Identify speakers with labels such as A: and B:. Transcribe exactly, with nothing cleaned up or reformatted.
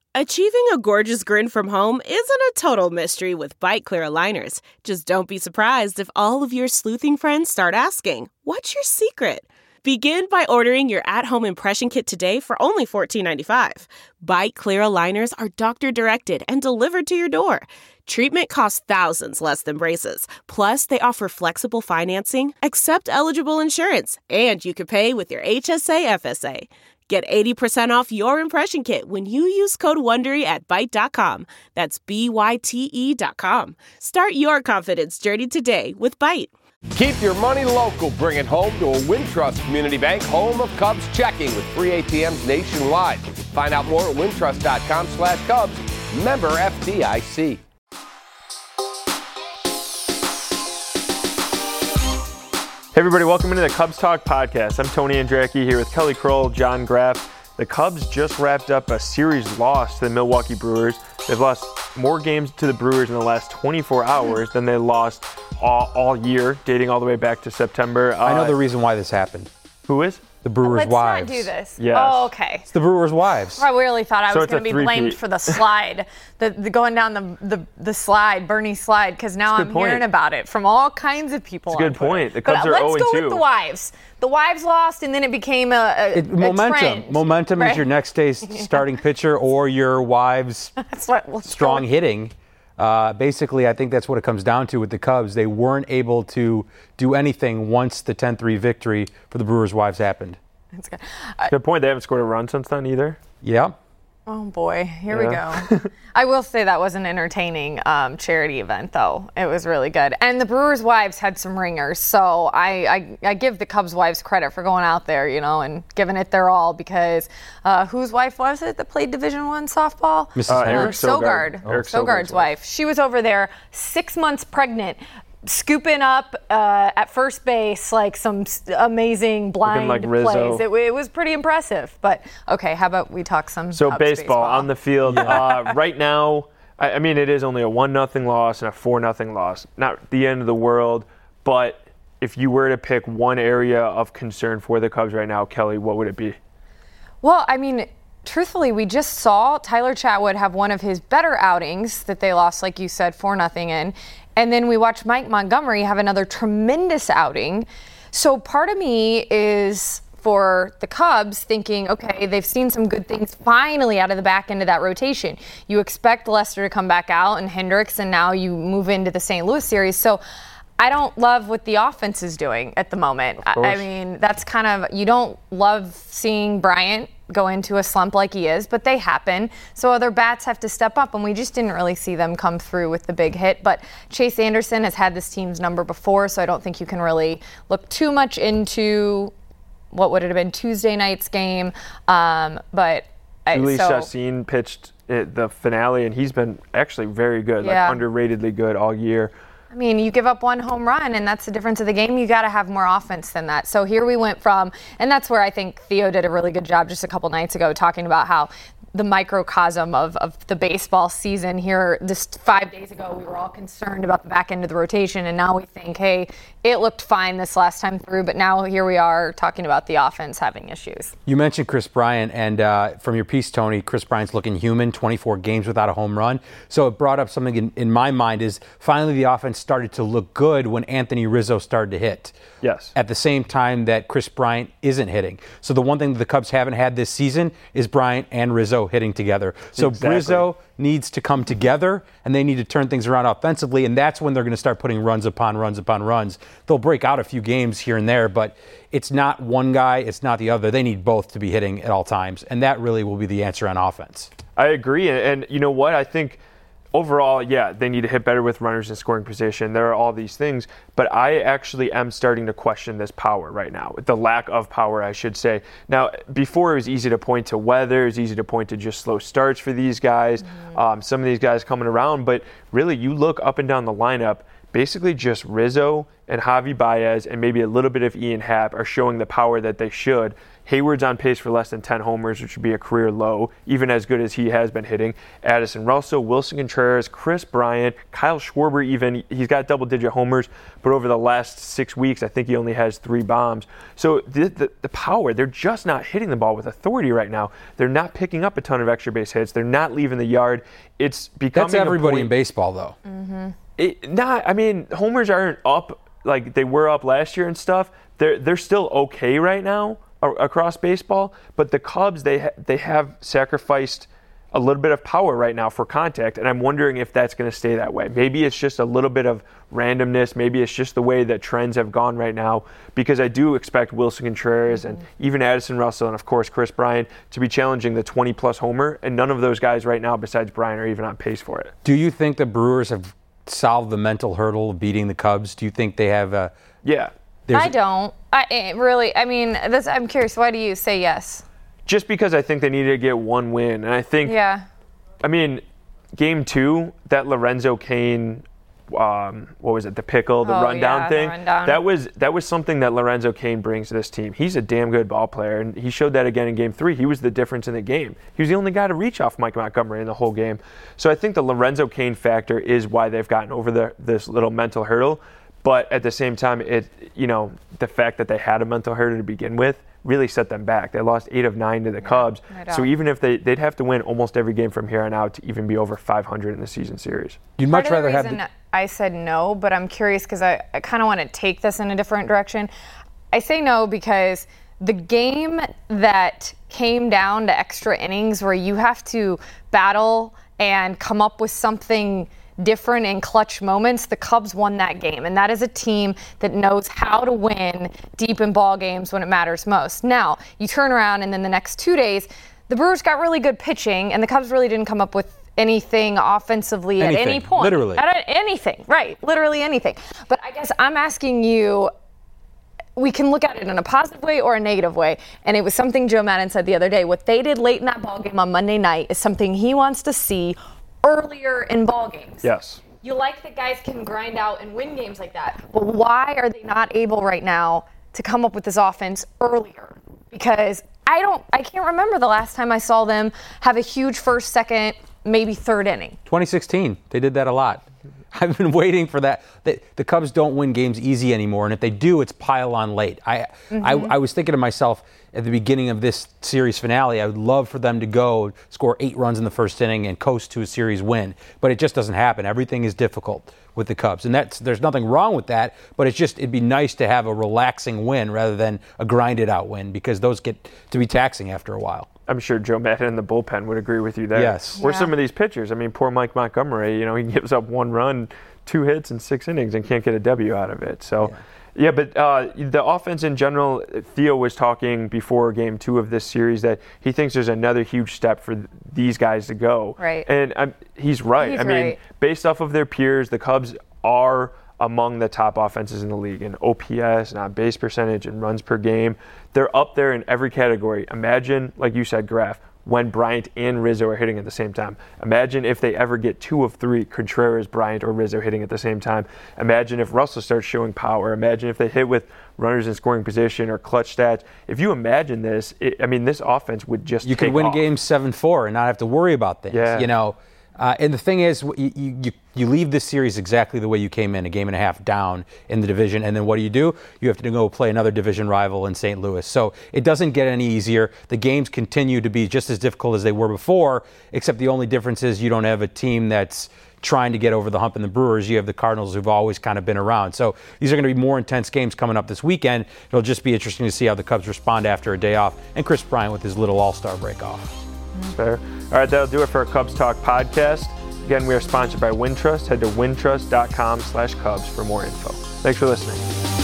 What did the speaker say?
A: Achieving a gorgeous grin from home isn't a total mystery with Byte Clear aligners. Just don't be surprised if all of your sleuthing friends start asking, "What's your secret?" Begin by ordering your at-home impression kit today for only fourteen ninety-five. Byte Clear aligners are doctor-directed and delivered to your door. Treatment costs thousands less than braces. Plus, they offer flexible financing, accept eligible insurance, and you can pay with your H S A F S A. Get eighty percent off your impression kit when you use code WONDERY at byte dot com. That's B Y T E dot com. Start your confidence journey today with Byte.
B: Keep your money local. Bring it home to a Wintrust Community Bank, home of Cubs checking with free A T Ms nationwide. Find out more at wintrust dot com slash Cubs. Member F D I C.
C: Hey everybody, welcome into the Cubs Talk podcast. I'm Tony Andracki here with Kelly Kroll, John Graff. The Cubs just wrapped up a series loss to the Milwaukee Brewers. They've lost more games to the Brewers in the last twenty-four hours than they lost all, all year, dating all the way back to September. Uh,
D: I know the reason why this happened.
C: Who is?
D: The Brewers'
E: Let's
D: wives.
E: Let's not do this.
C: Yes.
E: Oh, okay.
D: It's the Brewers' wives.
E: I really thought I
C: So
E: was
C: it's a
E: going to be blamed
C: three-peat.
E: for the slide, the, the going down the, the the slide, Bernie slide, because now
C: That's a
E: I'm
C: good point.
E: hearing about it from all kinds of people.
C: It's a
E: on
C: good
E: Twitter.
C: point. The
E: But,
C: Cubs
E: uh,
C: are
E: let's
C: oh and
E: go
C: two.
E: with the wives. The wives lost, and then it became a, a,
D: It,
E: a
D: momentum.
E: trend,
D: Momentum
E: right?
D: is your next day's starting pitcher or your wives'
E: That's what we'll
D: strong hitting. Uh, basically, I think that's what it comes down to with the Cubs. They weren't able to do anything once the ten three victory for the Brewers' wives happened.
E: That's good. Uh,
C: Good point. They haven't scored a run since then either.
D: Yeah.
E: Oh boy, here
C: Yeah.
E: we go. I will say that was an entertaining um, charity event, though. It was really good. And the Brewers' wives had some ringers, so I, I, I give the Cubs' wives credit for going out there, you know, and giving it their all, because uh, whose wife was it that played Division One softball?
D: Missus
C: Uh,
D: Harris.
C: Eric Sogard.
E: Sogard.
C: Eric
E: Sogard's
C: Sogard's
E: wife. She was over there six months pregnant, scooping up uh, at first base like some s- amazing blind
C: like Rizzo.
E: plays. It, w- it was pretty impressive. But okay, how about we talk some
C: So
E: Cubs
C: baseball, on the field. Uh, right now, I, I mean, it is only a one nothing loss and a four nothing loss. Not the end of the world, but if you were to pick one area of concern for the Cubs right now, Kelly, what would it be?
E: Well, I mean, truthfully, we just saw Tyler Chatwood have one of his better outings that they lost, like you said, four nothing in. And then we watched Mike Montgomery have another tremendous outing. So part of me is for the Cubs thinking, okay, they've seen some good things finally out of the back end of that rotation. You expect Lester to come back out and Hendricks, and now you move into the Saint Louis series. So I don't love what the offense is doing at the moment. I, I mean, that's kind of, you don't love seeing Bryant go into a slump like he is, but they happen. So other bats have to step up, and we just didn't really see them come through with the big hit. But Chase Anderson has had this team's number before, so I don't think you can really look too much into what would it have been Tuesday night's game. Um, but I,
C: Julie
E: so,
C: Chassin pitched it, the finale, and he's been actually very good,
E: Yeah.
C: like underratedly good all year.
E: I mean, you give up one home run, and that's the difference of the game. You got to have more offense than that. So here we went from, and that's where I think Theo did a really good job just a couple nights ago talking about how the microcosm of, of the baseball season here. This five days ago, we were all concerned about the back end of the rotation, and now we think, hey, it looked fine this last time through, but now here we are talking about the offense having issues.
D: You mentioned Chris Bryant, and uh, from your piece, Tony, Chris Bryant's looking human, twenty-four games without a home run. So it brought up something in, in my mind is finally the offense started to look good when Anthony Rizzo started to hit.
C: Yes.
D: At the same time that Chris Bryant isn't hitting. So the one thing that the Cubs haven't had this season is Bryant and Rizzo hitting together. So
C: Exactly.
D: Rizzo needs to come together, and they need to turn things around offensively, and that's when they're going to start putting runs upon runs upon runs. They'll break out a few games here and there, but it's not one guy, it's not the other. They need both to be hitting at all times, and that really will be the answer on offense.
C: I agree, and, and you know what? I think overall, yeah, they need to hit better with runners in scoring position. There are all these things, but I actually am starting to question this power right now, the lack of power, I should say. Now, before it was easy to point to weather, it was easy to point to just slow starts for these guys, mm-hmm. um, some of these guys coming around, but really you look up and down the lineup, basically just Rizzo and Javi Baez and maybe a little bit of Ian Happ are showing the power that they should. Hayward's on pace for less than ten homers, which would be a career low, even as good as he has been hitting. Addison Russell, Wilson Contreras, Chris Bryant, Kyle Schwarber even, he's got double-digit homers, but over the last six weeks, I think he only has three bombs. So the, the, the power, they're just not hitting the ball with authority right now. They're not picking up a ton of extra base hits. They're not leaving the yard. It's becoming
D: That's everybody
C: a point,
D: in baseball, though.
E: Mm-hmm.
C: It, not, I mean, homers aren't up like they were up last year and stuff. They're they're still okay right now a- across baseball. But the Cubs, they ha- they have sacrificed a little bit of power right now for contact, and I'm wondering if that's going to stay that way. Maybe it's just a little bit of randomness. Maybe it's just the way that trends have gone right now, because I do expect Wilson Contreras mm-hmm. and even Addison Russell and, of course, Chris Bryant to be challenging the twenty-plus homer, and none of those guys right now besides Bryant are even on pace for it.
D: Do you think the Brewers have solved the mental hurdle of beating the Cubs? Do you think they have a...
C: Yeah.
E: I don't. I it really, I mean, this, I'm curious, why do you say yes?
C: Just because I think they needed to get one win. And I think,
E: yeah.
C: I mean, game two, that Lorenzo Cain, um, what was it, the pickle, the
E: oh,
C: rundown
E: yeah,
C: thing,
E: the rundown.
C: that was that was something that Lorenzo Cain brings to this team. He's a damn good ball player, and he showed that again in game three. He was the difference in the game. He was the only guy to reach off Mike Montgomery in the whole game. So I think the Lorenzo Cain factor is why they've gotten over the, this little mental hurdle. But at the same time, it you know, the fact that they had a mental hurdle to begin with really set them back. They lost eight of nine to the Cubs. So even if they, they'd have to win almost every game from here on out to even be over five hundred in the season series.
D: You'd much rather have the...
E: I said no, but I'm curious because I, I kind of want to take this in a different direction. I say no because the game that came down to extra innings where you have to battle and come up with something different in clutch moments, the Cubs won that game. And that is a team that knows how to win deep in ball games when it matters most. Now, you turn around and then the next two days, the Brewers got really good pitching and the Cubs really didn't come up with anything offensively
D: anything,
E: at any point.
D: Literally.
E: At anything, right. Literally anything. But I guess I'm asking you, we can look at it in a positive way or a negative way. And it was something Joe Maddon said the other day. What they did late in that ball game on Monday night is something he wants to see earlier in ball games.
C: Yes.
E: You like that guys can grind out and win games like that. But why are they not able right now to come up with this offense earlier? Because I don't, I can't remember the last time I saw them have a huge first, second, maybe third inning.
D: twenty sixteen, they did that a lot. I've been waiting for that. The, the Cubs don't win games easy anymore, and if they do, it's pile on late. I, mm-hmm. I I was thinking to myself at the beginning of this series finale, I would love for them to go score eight runs in the first inning and coast to a series win, but it just doesn't happen. Everything is difficult with the Cubs, and that's there's nothing wrong with that, but it's just it'd be nice to have a relaxing win rather than a grinded out win, because those get to be taxing after a while.
C: I'm sure Joe Maddon in the bullpen would agree with you there.
D: Yes.
C: Where
E: yeah.
C: some of these pitchers, I mean, poor Mike Montgomery, you know, he gives up one run, two hits in six innings and can't get a W out of it. So, yeah, yeah but uh, the offense in general, Theo was talking before game two of this series that he thinks there's another huge step for th- these guys to go.
E: Right.
C: And um, he's right.
E: He's
C: I mean,
E: right.
C: based off of their peers, the Cubs are among the top offenses in the league in O P S and on base percentage and runs per game. They're up there in every category. Imagine, like you said, Graf, when Bryant and Rizzo are hitting at the same time. Imagine if they ever get two of three, Contreras, Bryant, or Rizzo hitting at the same time. Imagine if Russell starts showing power. Imagine if they hit with runners in scoring position or clutch stats. If you imagine this, it, I mean, this offense would just
D: You
C: take
D: could win
C: off.
D: a game seven four and not have to worry about things.
C: Yeah.
D: You know, uh, and the thing is, you, you you leave this series exactly the way you came in, a game and a half down in the division, and then what do you do? You have to go play another division rival in Saint Louis. So it doesn't get any easier. The games continue to be just as difficult as they were before, except the only difference is you don't have a team that's trying to get over the hump in the Brewers. You have the Cardinals, who've always kind of been around. So these are going to be more intense games coming up this weekend. It'll just be interesting to see how the Cubs respond after a day off, and Chris Bryant with his little all-star break off.
C: Fair. All right, that'll do it for our Cubs Talk podcast. Again, we are sponsored by Wintrust. Head to wintrust dot com slash Cubs for more info. Thanks for listening.